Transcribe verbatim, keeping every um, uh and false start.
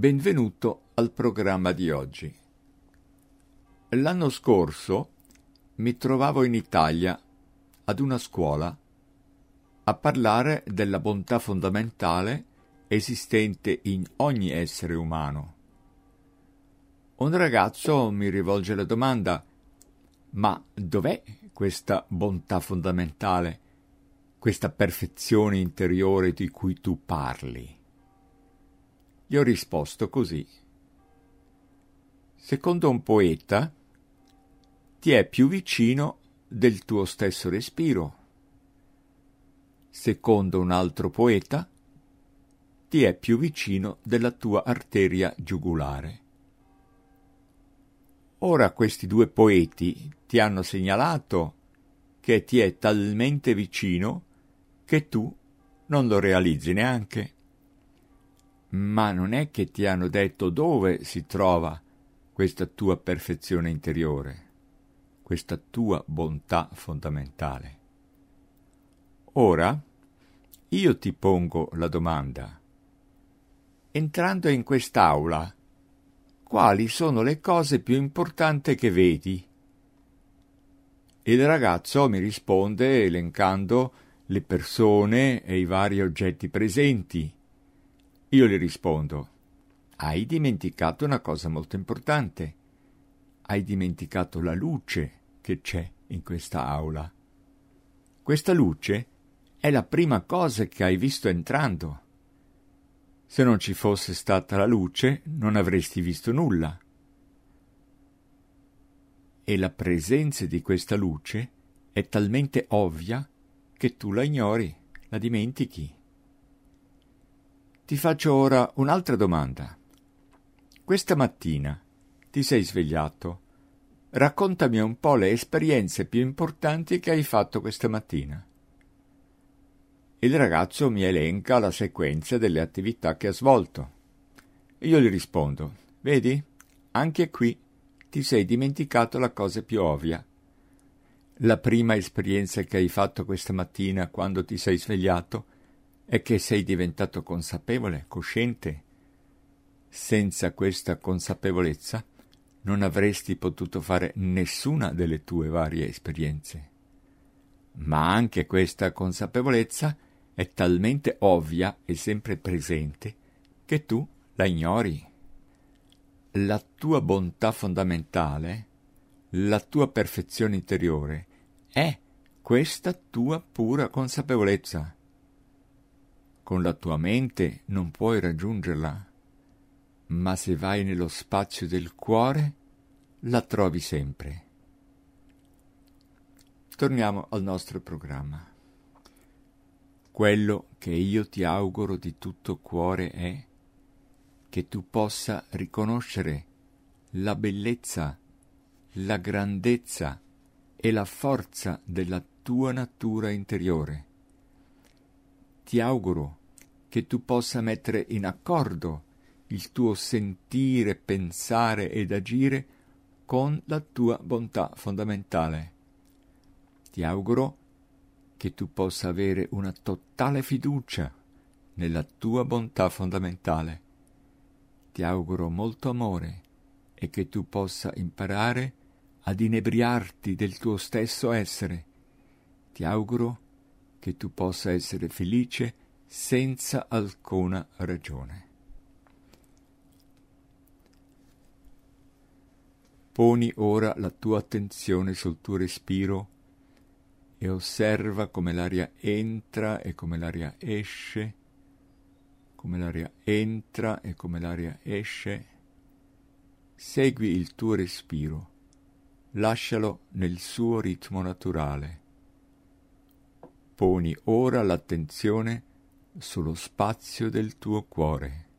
Benvenuto al programma di oggi. L'anno scorso mi trovavo in Italia ad una scuola a parlare della bontà fondamentale esistente in ogni essere umano. Un ragazzo mi rivolge la domanda: ma dov'è questa bontà fondamentale, questa perfezione interiore di cui tu parli? Gli ho risposto così: secondo un poeta ti è più vicino del tuo stesso respiro. Secondo un altro poeta ti è più vicino della tua arteria giugulare. Ora questi due poeti ti hanno segnalato che ti è talmente vicino che tu non lo realizzi neanche. Ma non è che ti hanno detto dove si trova questa tua perfezione interiore, questa tua bontà fondamentale. Ora io ti pongo la domanda: entrando in quest'aula, quali sono le cose più importanti che vedi? Il ragazzo mi risponde elencando le persone e i vari oggetti presenti. Io gli rispondo: hai dimenticato una cosa molto importante. Hai dimenticato la luce che c'è in questa aula. Questa luce è la prima cosa che hai visto entrando. Se non ci fosse stata la luce, non avresti visto nulla. E la presenza di questa luce è talmente ovvia che tu la ignori, la dimentichi. Ti faccio ora un'altra domanda. Questa mattina ti sei svegliato. Raccontami un po' le esperienze più importanti che hai fatto questa mattina. Il ragazzo mi elenca la sequenza delle attività che ha svolto. Io gli rispondo: vedi, anche qui ti sei dimenticato la cosa più ovvia. La prima esperienza che hai fatto questa mattina quando ti sei svegliato è che sei diventato consapevole, cosciente. Senza questa consapevolezza non avresti potuto fare nessuna delle tue varie esperienze. Ma anche questa consapevolezza è talmente ovvia e sempre presente che tu la ignori. La tua bontà fondamentale, la tua perfezione interiore, è questa tua pura consapevolezza. Con la tua mente non puoi raggiungerla, ma se vai nello spazio del cuore, la trovi sempre. Torniamo al nostro programma. Quello che io ti auguro di tutto cuore è che tu possa riconoscere la bellezza, la grandezza e la forza della tua natura interiore. Ti auguro che tu possa mettere in accordo il tuo sentire, pensare ed agire con la tua bontà fondamentale. Ti auguro che tu possa avere una totale fiducia nella tua bontà fondamentale. Ti auguro molto amore e che tu possa imparare ad inebriarti del tuo stesso essere. Ti auguro che tu possa essere felice senza alcuna ragione. Poni ora la tua attenzione sul tuo respiro e osserva come l'aria entra e come l'aria esce, come l'aria entra e come l'aria esce. Segui il tuo respiro, lascialo nel suo ritmo naturale. Poni ora l'attenzione sullo spazio del tuo cuore.